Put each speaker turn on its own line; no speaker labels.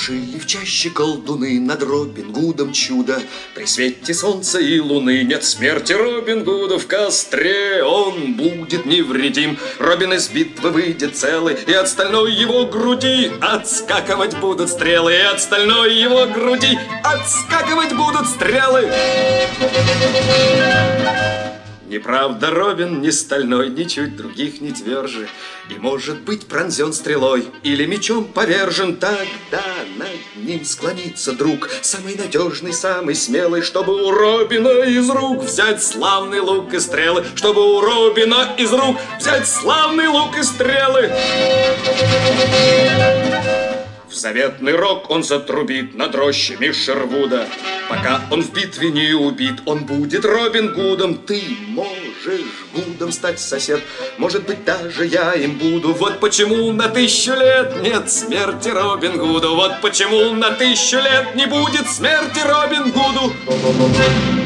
Жили в чаще колдуны над Робин Гудом чудо. При свете солнца и луны нет смерти Робин Гуда в костре. Он будет невредим, Робин из битвы выйдет целый, и от стальной его груди отскакивать будут стрелы, и от стальной его груди отскакивать будут стрелы. Неправда, Робин не стальной, ничуть других не тверже, и может быть пронзен стрелой или мечом повержен. Тогда над ним склонится друг, самый надежный, самый смелый, чтобы у Робина из рук взять славный лук и стрелы, чтобы у Робина из рук взять славный лук и стрелы. В заветный рог он затрубит над рощами Шервуда. Пока он в битве не убит, он будет Робин Гудом. Ты можешь Гудом стать, сосед, может быть, даже я им буду. Вот почему на 1000 лет нет смерти Робин Гуду. Вот почему на 1000 лет не будет смерти Робин Гуду.